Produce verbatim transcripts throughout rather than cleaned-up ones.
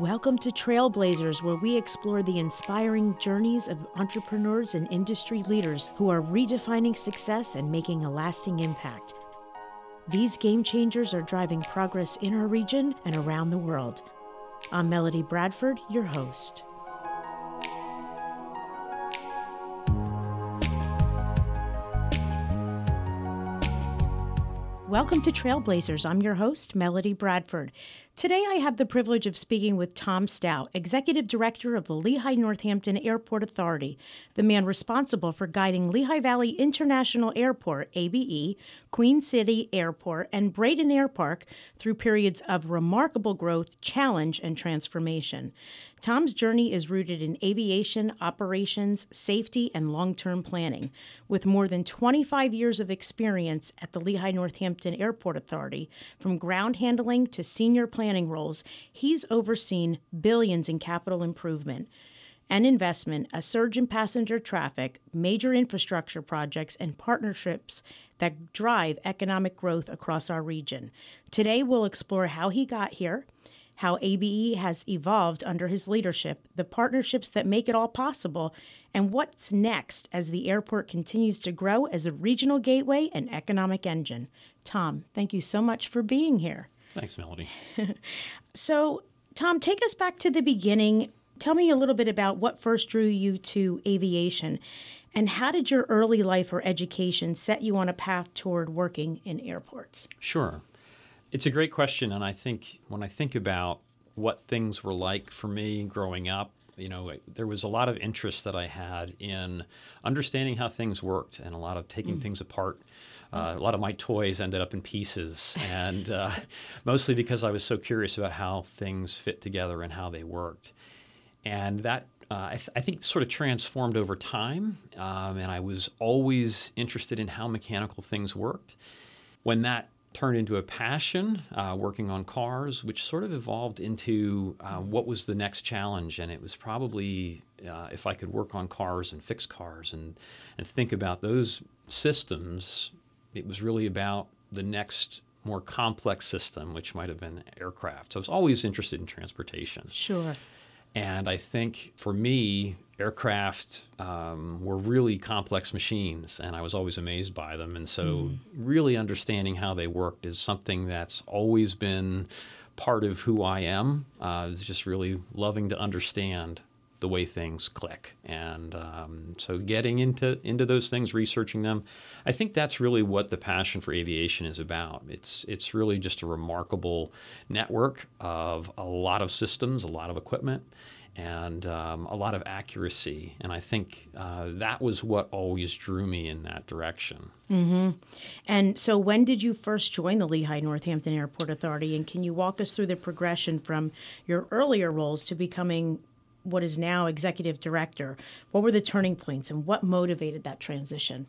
Welcome to Trailblazers, where we explore the inspiring journeys of entrepreneurs and industry leaders who are redefining success and making a lasting impact. These game changers are driving progress in our region and around the world. I'm Melody Bradford, your host. Welcome to Trailblazers. I'm your host, Melody Bradford. Today I have the privilege of speaking with Tom Stout, Executive Director of the Lehigh Northampton Airport Authority, the man responsible for guiding Lehigh Valley International Airport, A B E, Queen City Airport, and Braden Air Park through periods of remarkable growth, challenge, and transformation. Tom's journey is rooted in aviation, operations, safety, and long-term planning. With more than twenty-five years of experience at the Lehigh Northampton Airport Authority, from ground handling to senior planning roles, he's overseen billions in capital improvement and investment, a surge in passenger traffic, major infrastructure projects, and partnerships that drive economic growth across our region. Today, we'll explore how he got here, how A B E has evolved under his leadership, the partnerships that make it all possible, and what's next as the airport continues to grow as a regional gateway and economic engine. Tom, thank you so much for being here. Thanks, Melody. So, Tom, take us back to the beginning. Tell me a little bit about what first drew you to aviation, and how did your early life or education set you on a path toward working in airports? Sure. It's a great question, and I think when I think about what things were like for me growing up, you know, there was a lot of interest that I had in understanding how things worked and a lot of taking mm. things apart. Uh, a lot of my toys ended up in pieces, and uh, mostly because I was so curious about how things fit together and how they worked. And that, uh, I, th- I think, sort of transformed over time, um, and I was always interested in how mechanical things worked. When that turned into a passion, uh, working on cars, which sort of evolved into uh, what was the next challenge. And it was probably uh, if I could work on cars and fix cars and, and think about those systems, it was really about the next more complex system, which might have been aircraft. So I was always interested in transportation. Sure. And I think for me, aircraft um, were really complex machines, and I was always amazed by them. And so mm. really understanding how they worked is something that's always been part of who I am. Uh, it's just really loving to understand the way things click. And um, so getting into into those things, researching them, I think that's really what the passion for aviation is about. It's it's really just a remarkable network of a lot of systems, a lot of equipment, and um, a lot of accuracy. And I think uh, that was what always drew me in that direction. Mm-hmm. And so when did you first join the Lehigh Northampton Airport Authority? And can you walk us through the progression from your earlier roles to becoming what is now executive director? What were the turning points and what motivated that transition?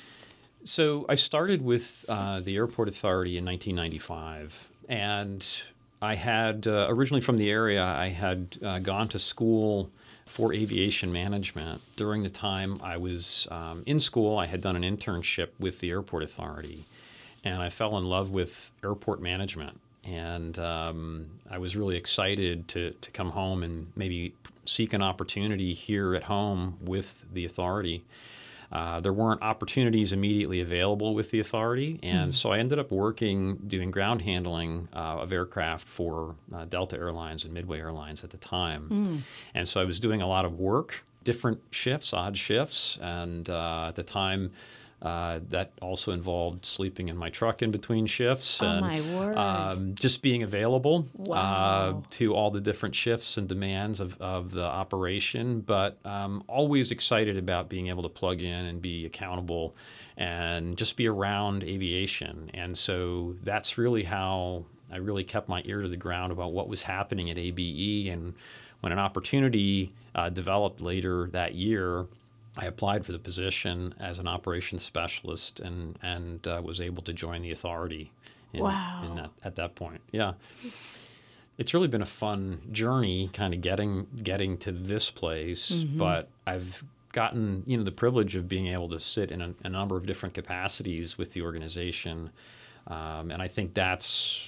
So I started with uh, the Airport Authority in nineteen ninety-five, and I had, uh, originally from the area, I had uh, gone to school for aviation management. During the time I was um, in school, I had done an internship with the Airport Authority, and I fell in love with airport management. And um, I was really excited to, to come home and maybe seek an opportunity here at home with the authority. Uh, there weren't opportunities immediately available with the authority, and mm. so I ended up working doing ground handling uh, of aircraft for uh, Delta Airlines and Midway Airlines at the time. Mm. And so I was doing a lot of work, different shifts, odd shifts, and uh, at the time, Uh, that also involved sleeping in my truck in between shifts. Oh, and, my word. Um, just being available wow. uh, to all the different shifts and demands of, of the operation, but um, always excited about being able to plug in and be accountable and just be around aviation. And so that's really how I really kept my ear to the ground about what was happening at A B E. And when an opportunity uh, developed later that year, I applied for the position as an operations specialist and and uh, was able to join the authority in, wow. in that, at that point. Yeah. It's really been a fun journey kind of getting getting to this place, mm-hmm. but I've gotten, you know, the privilege of being able to sit in a, a number of different capacities with the organization. Um, and I think that's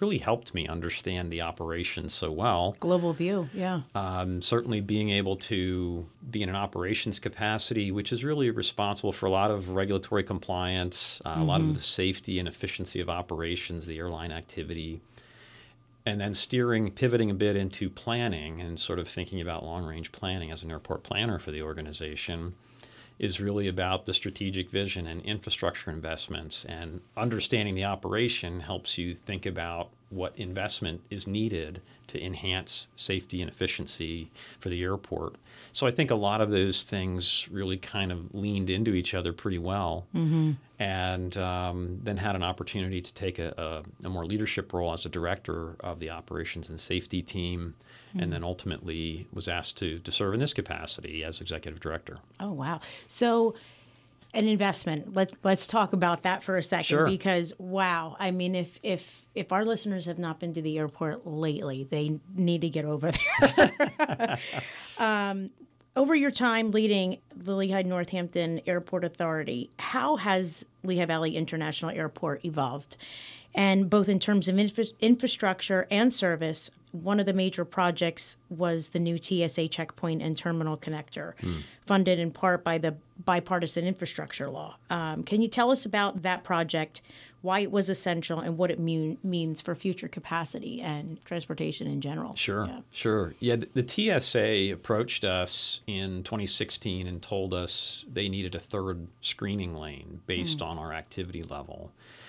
really helped me understand the operations so well. Global view, yeah. Um, certainly being able to be in an operations capacity, which is really responsible for a lot of regulatory compliance, uh, mm-hmm. a lot of the safety and efficiency of operations, the airline activity, and then steering, pivoting a bit into planning and sort of thinking about long-range planning as an airport planner for the organization is really about the strategic vision and infrastructure investments, and understanding the operation helps you think about what investment is needed to enhance safety and efficiency for the airport. So I think a lot of those things really kind of leaned into each other pretty well, mm-hmm. and um, then had an opportunity to take a, a, a more leadership role as a director of the operations and safety team, mm-hmm. and then ultimately was asked to, to serve in this capacity as executive director. Oh, wow. So an investment. Let's let's talk about that for a second, sure. because wow, I mean, if if if our listeners have not been to the airport lately, they need to get over there. um, over your time leading the Lehigh Northampton Airport Authority, how has Lehigh Valley International Airport evolved? And both in terms of infra- infrastructure and service, one of the major projects was the new T S A checkpoint and terminal connector, hmm. funded in part by the bipartisan infrastructure law. Um, can you tell us about that project, why it was essential, and what it mean, means for future capacity and transportation in general? Sure, yeah. sure. Yeah, the, the T S A approached us in twenty sixteen and told us they needed a third screening lane based hmm. on our activity level.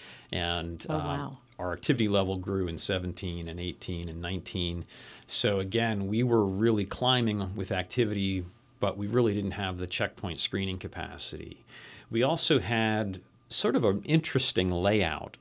And oh, uh, wow. our activity level grew in seventeen and eighteen and nineteen. So again, we were really climbing with activity, but we really didn't have the checkpoint screening capacity. We also had sort of an interesting layout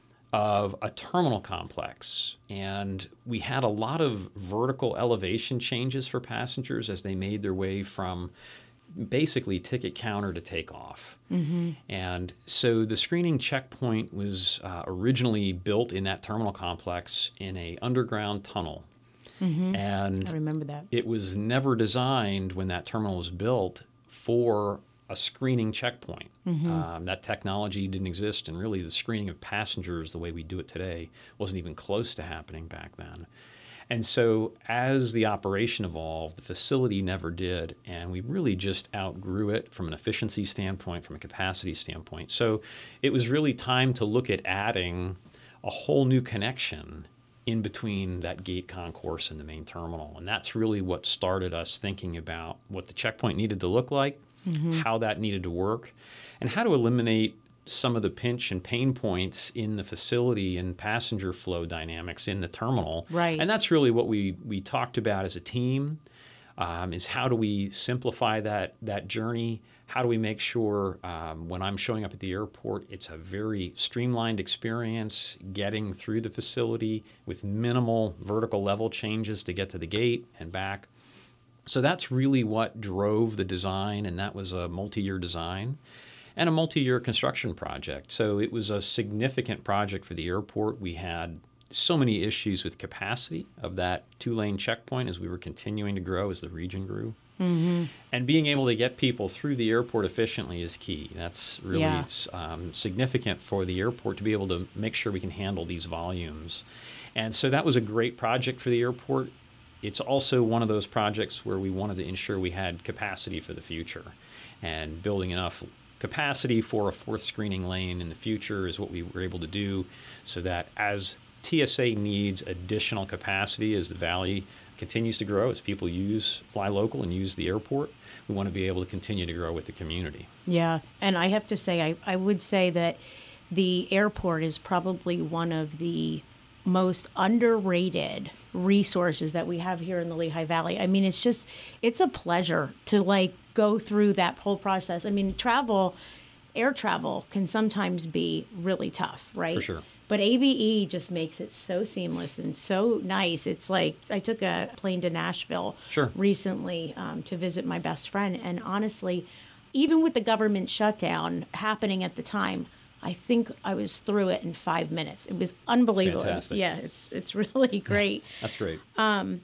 of a terminal complex, and we had a lot of vertical elevation changes for passengers as they made their way from basically ticket counter to takeoff. Mm-hmm. And so the screening checkpoint was uh, originally built in that terminal complex in a underground tunnel. Mm-hmm. And I remember that. It was never designed when that terminal was built for a screening checkpoint. Mm-hmm. Um, that technology didn't exist, and really the screening of passengers the way we do it today wasn't even close to happening back then. And so as the operation evolved, the facility never did, and we really just outgrew it from an efficiency standpoint, from a capacity standpoint. So it was really time to look at adding a whole new connection in between that gate concourse and the main terminal. And that's really what started us thinking about what the checkpoint needed to look like, mm-hmm. how that needed to work, and how to eliminate some of the pinch and pain points in the facility and passenger flow dynamics in the terminal. Right. And that's really what we we talked about as a team, um, is how do we simplify that that journey? How do we make sure um, when I'm showing up at the airport, it's a very streamlined experience getting through the facility with minimal vertical level changes to get to the gate and back. So that's really what drove the design, and that was a multi-year design and a multi-year construction project. So it was a significant project for the airport. We had so many issues with capacity of that two-lane checkpoint as we were continuing to grow as the region grew. Mm-hmm. And being able to get people through the airport efficiently is key. That's really yeah. um, significant for the airport to be able to make sure we can handle these volumes. And so that was a great project for the airport. It's also one of those projects where we wanted to ensure we had capacity for the future, and building enough capacity for a fourth screening lane in the future is what we were able to do, so that as T S A needs additional capacity as the Valley continues to grow, as people use fly local and use the airport, we want to be able to continue to grow with the community. Yeah, and I have to say, I, I would say that the airport is probably one of the most underrated resources that we have here in the Lehigh Valley. I mean, it's just, it's a pleasure to like go through that whole process. I mean, travel, air travel can sometimes be really tough, right? For sure. But A B E just makes it so seamless and so nice. It's like, I took a plane to Nashville sure. recently um, to visit my best friend. And honestly, even with the government shutdown happening at the time, I think I was through it in five minutes. It was unbelievable. It's fantastic. Yeah, it's it's really great. That's great. Um,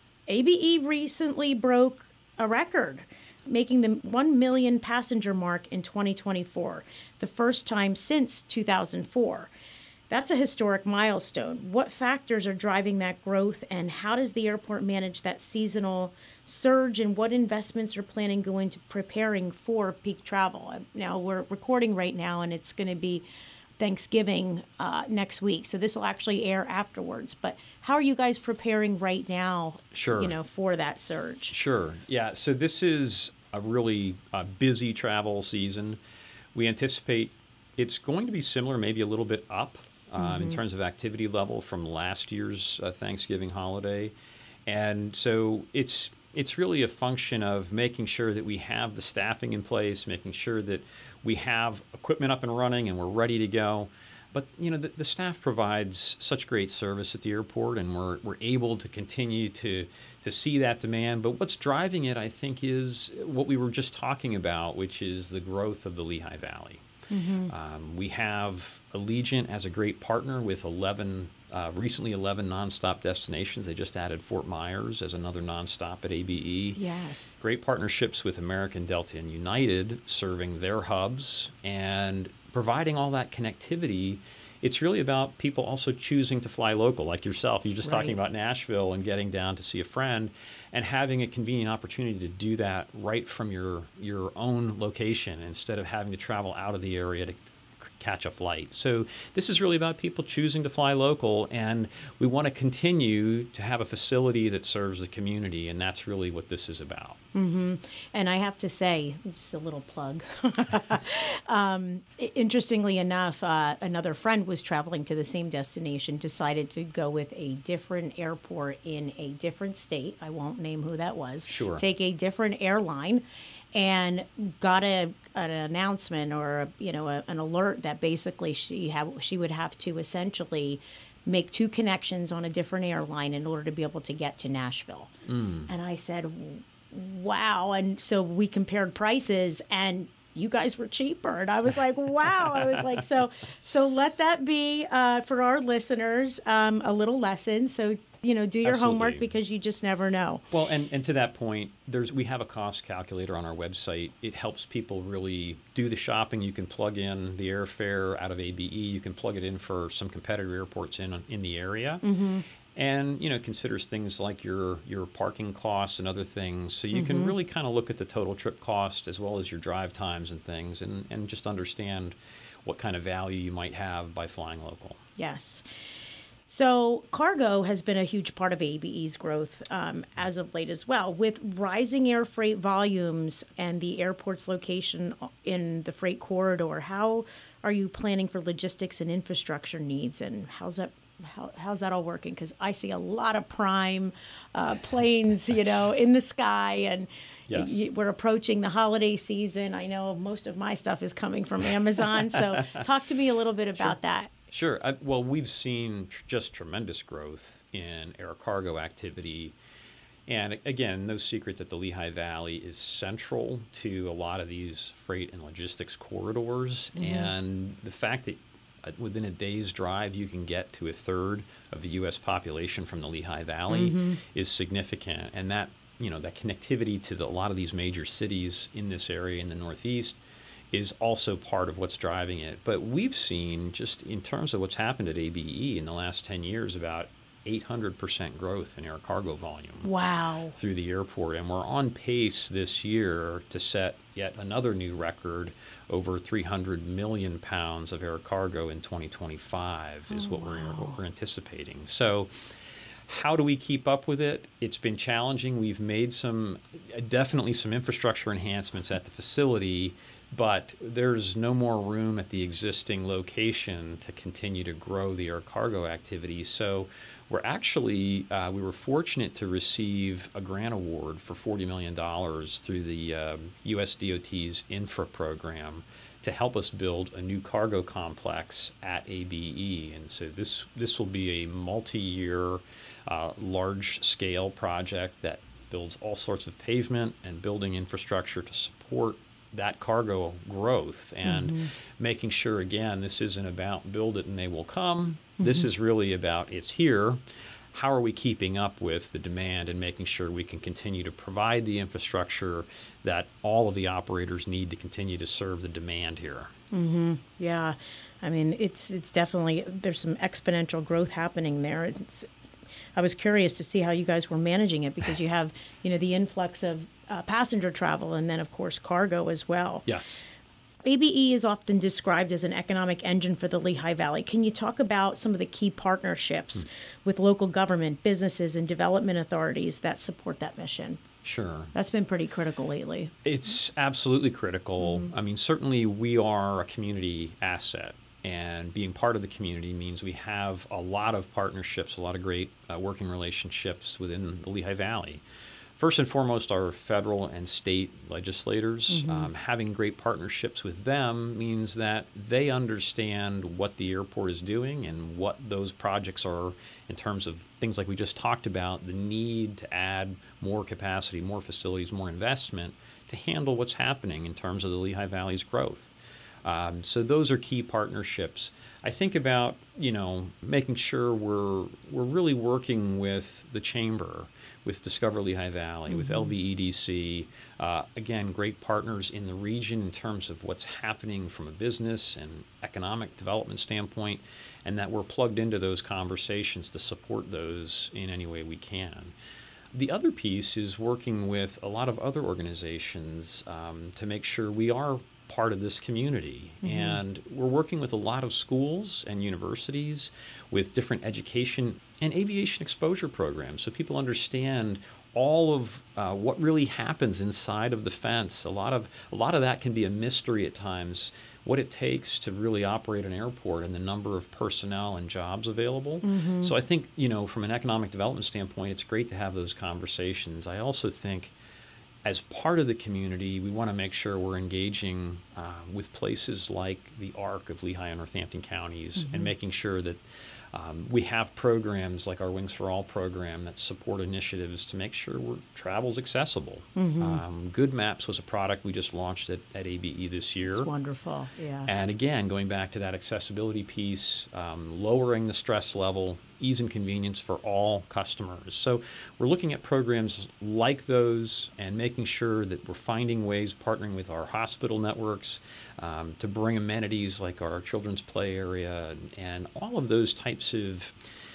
A B E recently broke a record, making the one million passenger mark in twenty twenty-four, the first time since two thousand four. That's a historic milestone. What factors are driving that growth, and how does the airport manage that seasonal surge, and what investments are planning going to preparing for peak travel? Now, we're recording right now, and it's going to be Thanksgiving uh, next week, so this will actually air afterwards. But how are you guys preparing right now, Sure. you know, for that surge? Sure. Yeah. So this is a really uh, busy travel season. We anticipate it's going to be similar, maybe a little bit up um, mm-hmm. in terms of activity level from last year's uh, Thanksgiving holiday. And so it's it's really a function of making sure that we have the staffing in place, making sure that we have equipment up and running and we're ready to go. But, you know, the, the staff provides such great service at the airport, and we're we're able to continue to to see that demand. But what's driving it, I think, is what we were just talking about, which is the growth of the Lehigh Valley. Mm-hmm. Um, we have Allegiant as a great partner with eleven, uh, recently eleven nonstop destinations. They just added Fort Myers as another nonstop at A B E. Yes. Great partnerships with American, Delta, and United, serving their hubs and providing all that connectivity. It's really about people also choosing to fly local, like yourself. You're just Right. talking about Nashville and getting down to see a friend, and having a convenient opportunity to do that right from your your own location instead of having to travel out of the area to catch a flight. So this is really about people choosing to fly local, and we want to continue to have a facility that serves the community, and that's really what this is about. Mm-hmm. And I have to say, just a little plug. um, interestingly enough, uh, another friend was traveling to the same destination, decided to go with a different airport in a different state. I won't name who that was. Sure. Take a different airline, and got a an announcement or a, you know a, an alert that basically she have she would have to essentially make two connections on a different airline in order to be able to get to Nashville. Mm. And I said, wow. And so we compared prices, and you guys were cheaper. And I was like, wow. I was like, so so let that be uh, for our listeners um, a little lesson. So, you know, do your Absolutely. homework, because you just never know. Well, and, and to that point, there's we have a cost calculator on our website. It helps people really do the shopping. You can plug in the airfare out of A B E. You can plug it in for some competitor airports in in the area. Mm-hmm. And, you know, considers things like your your parking costs and other things. So you mm-hmm. can really kind of look at the total trip cost as well as your drive times and things, and, and just understand what kind of value you might have by flying local. Yes. So cargo has been a huge part of A B E's growth um, as of late as well. With rising air freight volumes and the airport's location in the freight corridor, how are you planning for logistics and infrastructure needs, and how's that How, how's that all working? Because I see a lot of prime uh, planes, you know, in the sky, and yes. y- we're approaching the holiday season. I know most of my stuff is coming from Amazon, so talk to me a little bit about Sure. that. Sure. I, well, we've seen tr- just tremendous growth in air cargo activity. And again, no secret that the Lehigh Valley is central to a lot of these freight and logistics corridors. Mm-hmm. And the fact that within a day's drive, you can get to a third of the U S population from the Lehigh Valley mm-hmm. is significant. And that, you know, that connectivity to the, a lot of these major cities in this area in the Northeast is also part of what's driving it. But we've seen, just in terms of what's happened at A B E in the last ten years, about eight hundred percent growth in air cargo volume. Wow. Through the airport. And we're on pace this year to set yet another new record, over three hundred million pounds of air cargo in twenty twenty-five is oh, what, wow. we're, what we're anticipating. So how do we keep up with it? It's been challenging. We've made some, definitely some infrastructure enhancements at the facility, but there's no more room at the existing location to continue to grow the air cargo activity. So we're actually, uh, we were fortunate to receive a grant award for forty million dollars through the um, U S D O T's infra program to help us build a new cargo complex at A B E. And so this, this will be a multi-year, uh, large-scale project that builds all sorts of pavement and building infrastructure to support that cargo growth, and mm-hmm. making sure, again, this isn't about build it and they will come. Mm-hmm. This is really about it's here. How are we keeping up with the demand and making sure we can continue to provide the infrastructure that all of the operators need to continue to serve the demand here? Mm-hmm. Yeah. I mean, it's it's definitely, there's some exponential growth happening there. It's, I was curious to see how you guys were managing it because you have, you know, the influx of uh, passenger travel and then, of course, cargo as well. Yes. A B E is often described as an economic engine for the Lehigh Valley. Can you talk about some of the key partnerships mm. with local government, businesses, and development authorities that support that mission? Sure. That's been pretty critical lately. It's absolutely critical. Mm-hmm. I mean, certainly we are a community asset, and being part of the community means we have a lot of partnerships, a lot of great uh, working relationships within the Lehigh Valley. First and foremost, our federal and state legislators. Mm-hmm. Um, having great partnerships with them means that they understand what the airport is doing and what those projects are in terms of things like we just talked about, the need to add more capacity, more facilities, more investment to handle what's happening in terms of the Lehigh Valley's growth. Um, so those are key partnerships. I think about, you know, making sure we're we're really working with the chamber, with Discover Lehigh Valley, mm-hmm. with L V E D C. Uh, again, great partners in the region in terms of what's happening from a business and economic development standpoint, and that we're plugged into those conversations to support those in any way we can. The other piece is working with a lot of other organizations um, to make sure we are part of this community. Mm-hmm. And we're working with a lot of schools and universities with different education and aviation exposure programs so people understand all of uh, what really happens inside of the fence. A lot of a lot of that can be a mystery at times, what it takes to really operate an airport and the number of personnel and jobs available. Mm-hmm. So I think, you know, from an economic development standpoint, it's great to have those conversations. I also think as part of the community, we want to make sure we're engaging uh, with places like the A R C of Lehigh and Northampton counties, mm-hmm. and making sure that um, we have programs like our Wings for All program that support initiatives to make sure we're, travel's accessible. Mm-hmm. Um, Good Maps was a product we just launched at, at A B E this year. It's wonderful, yeah. And again, going back to that accessibility piece, um, lowering the stress level, ease and convenience for all customers. So we're looking at programs like those and making sure that we're finding ways, partnering with our hospital networks um, to bring amenities like our children's play area, and, and all of those types of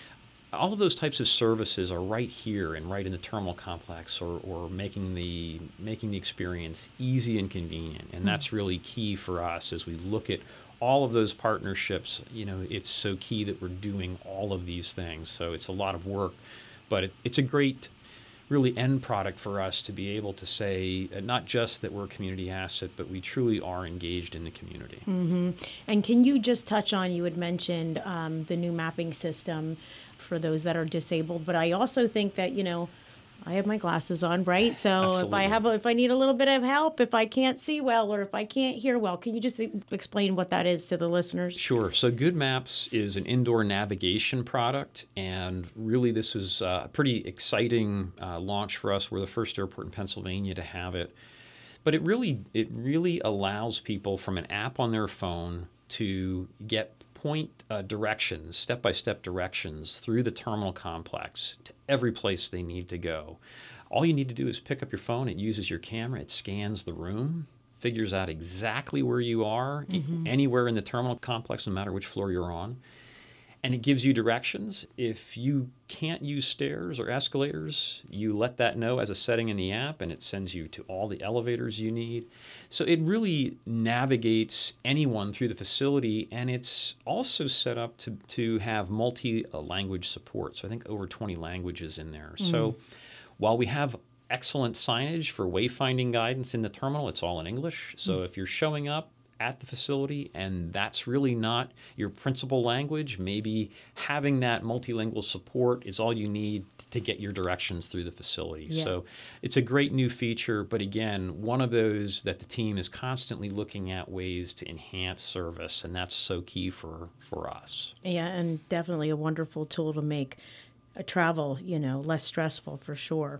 all of those types of services are right here and right in the terminal complex, or, or making the making the experience easy and convenient. And mm-hmm. that's really key for us as we look at all of those partnerships. You know, it's so key that we're doing all of these things. So it's a lot of work, but it, it's a great, really end product for us to be able to say uh, not just that we're a community asset, but we truly are engaged in the community. Mm-hmm. And can you just touch on, you had mentioned um, the new mapping system for those that are disabled, but I also think that, you know, I have my glasses on, right? So Absolutely. if I have, a, if I need a little bit of help, if I can't see well, or if I can't hear well, can you just explain what that is to the listeners? Sure. So Good Maps is an indoor navigation product, and really this is a pretty exciting uh, launch for us. We're the first airport in Pennsylvania to have it, but it really it really allows people from an app on their phone to get point uh, directions, step-by-step directions through the terminal complex to every place they need to go. All you need to do is pick up your phone. It uses your camera. It scans the room, figures out exactly where you are, mm-hmm. anywhere in the terminal complex, no matter which floor you're on. And it gives you directions. If you can't use stairs or escalators, you let that know as a setting in the app, and it sends you to all the elevators you need. So it really navigates anyone through the facility, and it's also set up to, to have multi-language support. So I think over twenty languages in there. Mm. So while we have excellent signage for wayfinding guidance in the terminal, it's all in English. So mm. if you're showing up at the facility and that's really not your principal language, maybe having that multilingual support is all you need to get your directions through the facility. Yeah. So it's a great new feature, but again, one of those that the team is constantly looking at ways to enhance service, and that's so key for, for us. Yeah, and definitely a wonderful tool to make a travel, you know, less stressful for sure.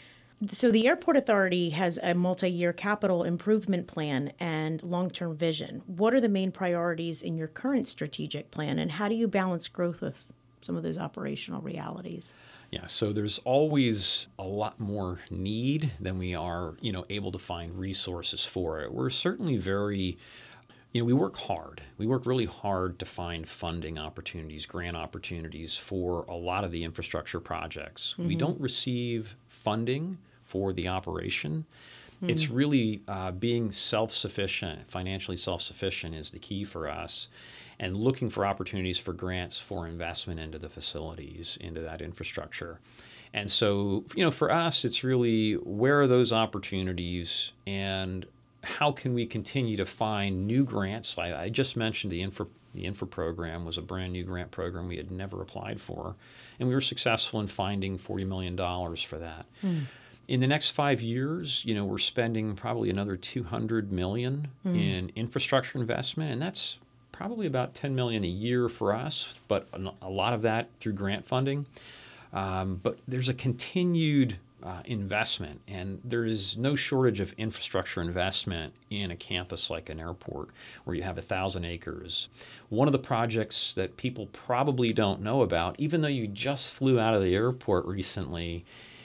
So the Airport Authority has a multi-year capital improvement plan and long-term vision. What are the main priorities in your current strategic plan, and how do you balance growth with some of those operational realities? Yeah, so there's always a lot more need than we are, you know, able to find resources for it. We're certainly very You know, we work hard. We work really hard to find funding opportunities, grant opportunities for a lot of the infrastructure projects. Mm-hmm. We don't receive funding for the operation. Mm-hmm. It's really uh, being self-sufficient, financially self-sufficient is the key for us, and looking for opportunities for grants for investment into the facilities, into that infrastructure. And so, you know, for us, it's really where are those opportunities and how can we continue to find new grants? I, I just mentioned the infra, the infra program was a brand new grant program we had never applied for, and we were successful in finding forty million dollars for that. Mm. In the next five years, you know, we're spending probably another two hundred million dollars mm. in infrastructure investment, and that's probably about ten million dollars a year for us, but a lot of that through grant funding. Um, but there's a continued Uh, investment, and there is no shortage of infrastructure investment in a campus like an airport where you have a thousand acres. One of the projects that people probably don't know about, even though you just flew out of the airport recently,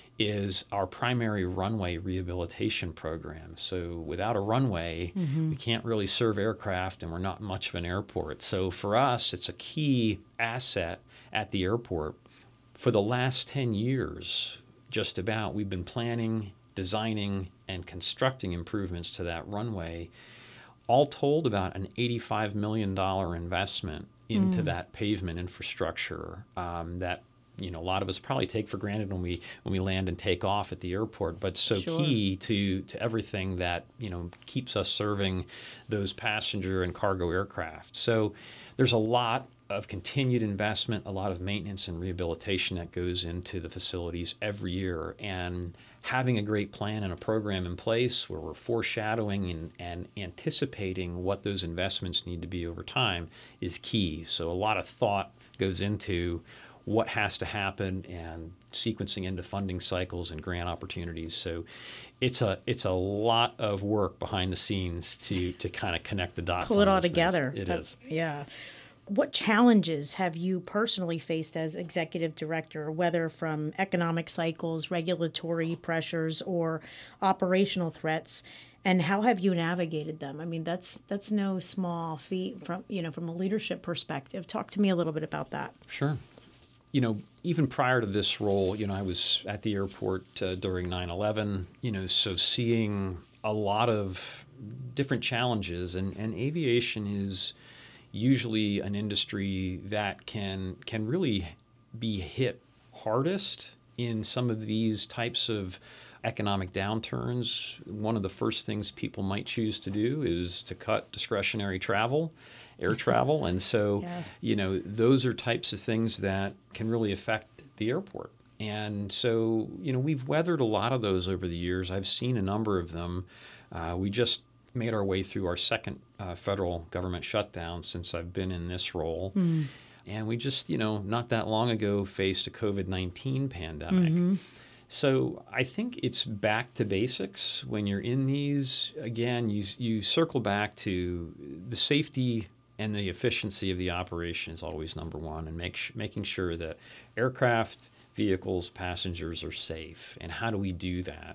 is our primary runway rehabilitation program. So without a runway, mm-hmm. we can't really serve aircraft, and we're not much of an airport. So for us, it's a key asset at the airport. For the last ten years, just about, we've been planning, designing, and constructing improvements to that runway, all told about an eighty-five million dollars investment into mm. that pavement infrastructure um, that, you know, a lot of us probably take for granted when we when we land and take off at the airport, but so sure. key to to everything that, you know, keeps us serving those passenger and cargo aircraft. So there's a lot of continued investment, a lot of maintenance and rehabilitation that goes into the facilities every year. And having a great plan and a program in place where we're foreshadowing and, and anticipating what those investments need to be over time is key. So a lot of thought goes into what has to happen and sequencing into funding cycles and grant opportunities. So it's a it's a lot of work behind the scenes to to kind of connect the dots. Pull it all things. together. It That's, is. Yeah. What challenges have you personally faced as executive director, whether from economic cycles, regulatory pressures, or operational threats, and how have you navigated them? I mean, that's that's no small feat from, you know, from a leadership perspective. Talk to me a little bit about that. Sure. You know, even prior to this role, you know, I was at the airport uh, during nine eleven, you know, so seeing a lot of different challenges, and, and aviation is usually an industry that can can really be hit hardest in some of these types of economic downturns. One of the first things people might choose to do is to cut discretionary travel, air travel. And so, yeah. you know, those are types of things that can really affect the airport. And so, you know, we've weathered a lot of those over the years. I've seen a number of them. Uh, we just made our way through our second uh, federal government shutdown since I've been in this role. Mm. And we just, you know, not that long ago faced a covid nineteen pandemic. Mm-hmm. So I think it's back to basics. When you're in these, again, you you circle back to the safety and the efficiency of the operation is always number one, and make sh- making sure that aircraft, vehicles, passengers are safe. And how do we do that?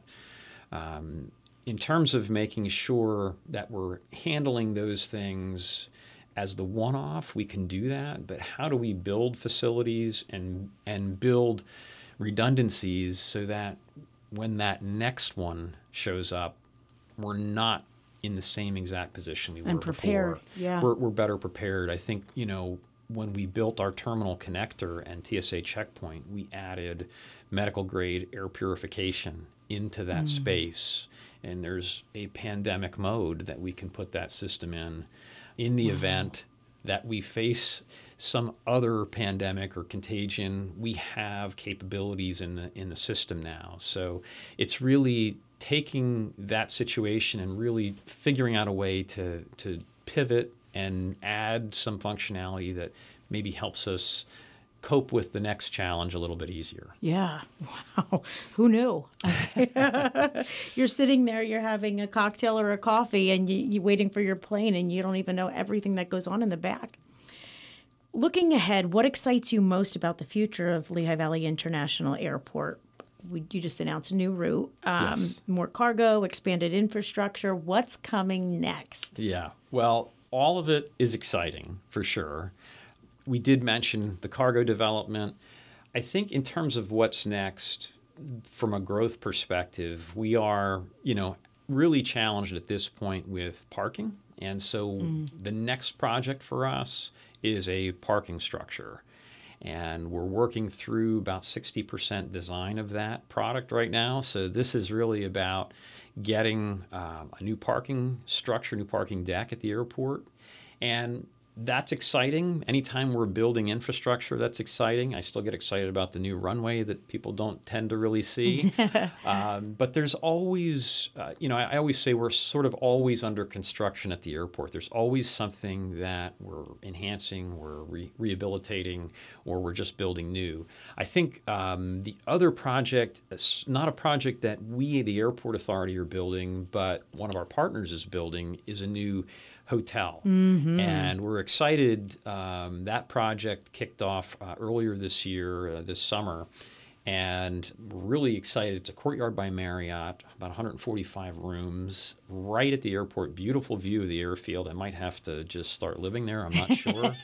Um, In terms of making sure that we're handling those things as the one-off, we can do that. But how do we build facilities and and build redundancies so that when that next one shows up, we're not in the same exact position we were and prepared. before. Yeah. We're, we're better prepared. I think, you know, when we built our terminal connector and T S A checkpoint, we added medical-grade air purification into that mm. space. And there's a pandemic mode that we can put that system in in the wow. event that we face some other pandemic or contagion. We have capabilities in the in the system now. So it's really taking that situation and really figuring out a way to to pivot and add some functionality that maybe helps us cope with the next challenge a little bit easier. Yeah. Wow. Who knew? You're sitting there, you're having a cocktail or a coffee, and you, you're waiting for your plane, and you don't even know everything that goes on in the back. Looking ahead, what excites you most about the future of Lehigh Valley International Airport? We, you just announced a new route, um, yes. more cargo, expanded infrastructure. What's coming next? Yeah. Well, all of it is exciting for sure. We did mention the cargo development. I think in terms of what's next, from a growth perspective, we are, you know, really challenged at this point with parking. And so mm. the next project for us is a parking structure. And we're working through about sixty percent design of that product right now. So this is really about getting um, a new parking structure, new parking deck at the airport. And that's exciting. Anytime we're building infrastructure, that's exciting. I still get excited about the new runway that people don't tend to really see. um, but there's always, uh, you know, I, I always say we're sort of always under construction at the airport. There's always something that we're enhancing, we're re- rehabilitating, or we're just building new. I think um, the other project, not a project that we, the Airport Authority, are building, but one of our partners is building, is a new hotel. Mm-hmm. And we're excited. Um, that project kicked off uh, earlier this year, uh, this summer. And we're really excited. It's a Courtyard by Marriott, about one hundred forty-five rooms, right at the airport. Beautiful view of the airfield. I might have to just start living there. I'm not sure.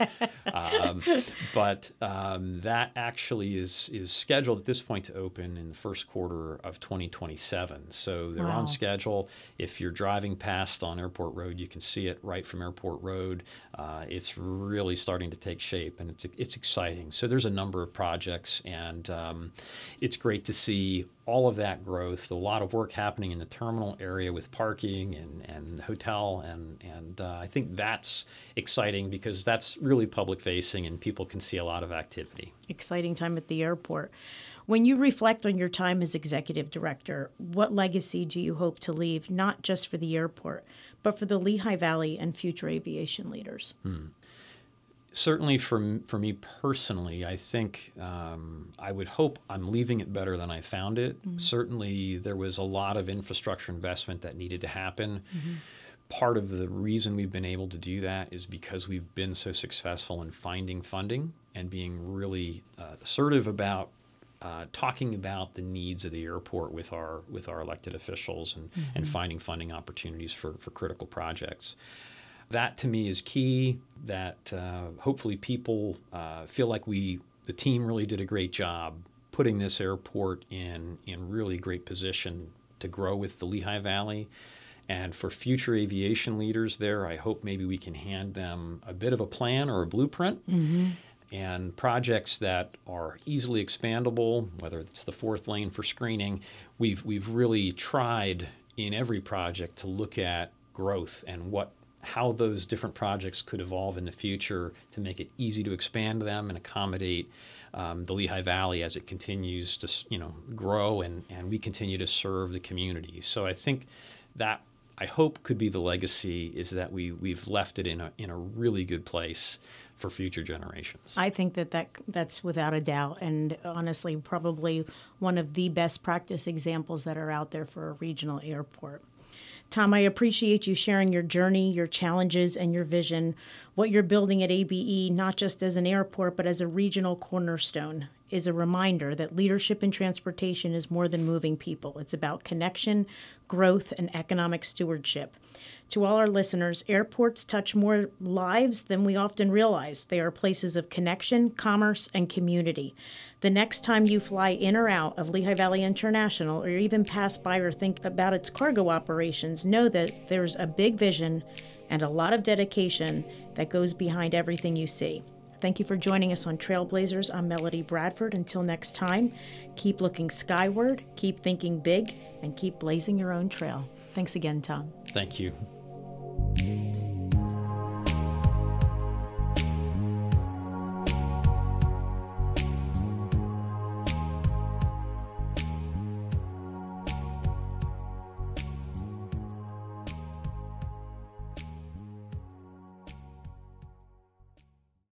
um, but um, that actually is is scheduled at this point to open in the first quarter of twenty twenty-seven. So they're wow. on schedule. If you're driving past on Airport Road, you can see it right from Airport Road. Uh, it's really starting to take shape, and it's it's exciting. So there's a number of projects, and um, it's great to see all of that growth, a lot of work happening in the terminal area with parking and, and hotel. And, and uh, I think that's exciting because that's really public facing and people can see a lot of activity. Exciting time at the airport. When you reflect on your time as executive director, what legacy do you hope to leave, not just for the airport, but for the Lehigh Valley and future aviation leaders? Hmm. Certainly for, for me personally, I think um, I would hope I'm leaving it better than I found it. Mm-hmm. Certainly there was a lot of infrastructure investment that needed to happen. Mm-hmm. Part of the reason we've been able to do that is because we've been so successful in finding funding and being really uh, assertive about uh, talking about the needs of the airport with our with our elected officials and, mm-hmm. and finding funding opportunities for, for critical projects. That to me is key, that uh, hopefully people uh, feel like we, the team really did a great job putting this airport in, in really great position to grow with the Lehigh Valley. And for future aviation leaders there, I hope maybe we can hand them a bit of a plan or a blueprint mm-hmm. and projects that are easily expandable, whether it's the fourth lane for screening. We've, we've really tried in every project to look at growth and what how those different projects could evolve in the future to make it easy to expand them and accommodate um, the Lehigh Valley as it continues to, you know, grow and, and we continue to serve the community. So I think that, I hope, could be the legacy, is that we, we've left it in a, in a really good place for future generations. I think that, that that's without a doubt, and honestly probably one of the best practice examples that are out there for a regional airport. Tom, I appreciate you sharing your journey, your challenges, and your vision, what you're building at A B E, not just as an airport, but as a regional cornerstone, is a reminder that leadership in transportation is more than moving people. It's about connection, growth, and economic stewardship. To all our listeners, airports touch more lives than we often realize. They are places of connection, commerce, and community. The next time you fly in or out of Lehigh Valley International, or even pass by or think about its cargo operations, know that there's a big vision and a lot of dedication that goes behind everything you see. Thank you for joining us on Trailblazers. I'm Melody Bradford. Until next time, keep looking skyward, keep thinking big, and keep blazing your own trail. Thanks again, Tom. Thank you.